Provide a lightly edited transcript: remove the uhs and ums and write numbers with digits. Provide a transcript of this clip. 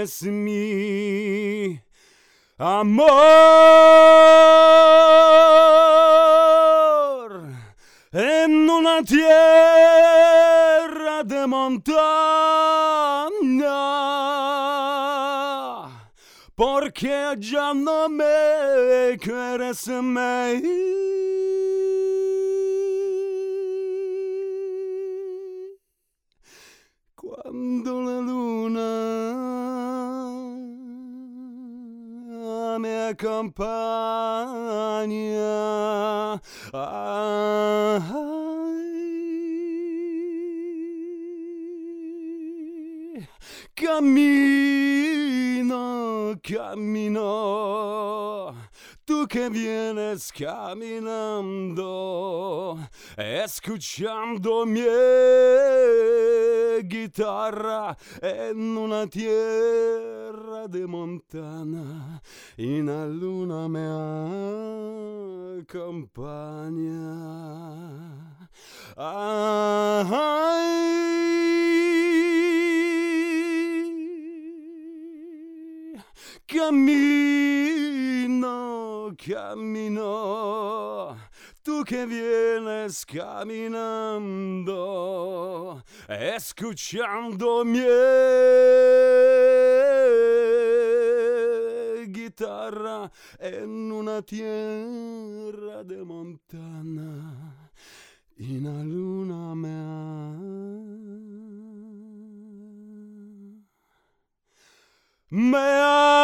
vienes mi amor en una tierra de montaña, porque ya no me quieres más. Cuando la luna me acompaña, camino, camino, tú que vienes caminando, escuchando mi guitarra en una tierra de montana, y la luna me acompaña. Camino, camino, tú que vienes caminando, escuchando mi guitarra en una tierra de montana, y la luna me